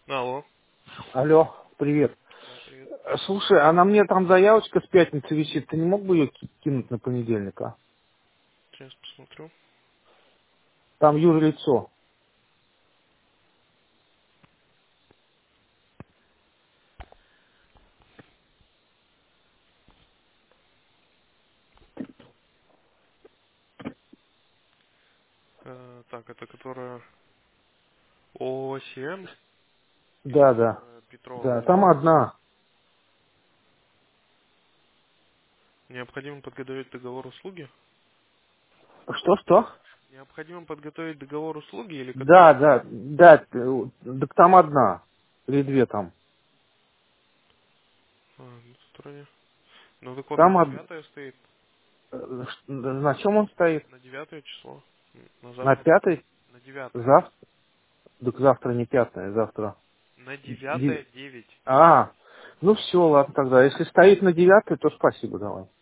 Алло. Алло, привет. Да, привет. Слушай, а на мне там заявочка с пятницы висит. Ты не мог бы ее кинуть на понедельник, а? Сейчас посмотрю. Там юрлицо. Так, это которая ОСМ или Да, да. которая Петрова Да, там Голубева? одна. Необходимо подготовить договор услуги? Что? Необходимо подготовить договор услуги или который... Да, да, да. Так там одна. Или две там. на стороне. Ну так вот на Там девятое стоит. на чем он стоит? На девятое число. На На завтра. пятой? На девятое. Завтра? Так завтра не пятое, завтра. На Ди- девятое 9. А, ну все, ладно тогда. Если стоит на девятой, то спасибо, давай.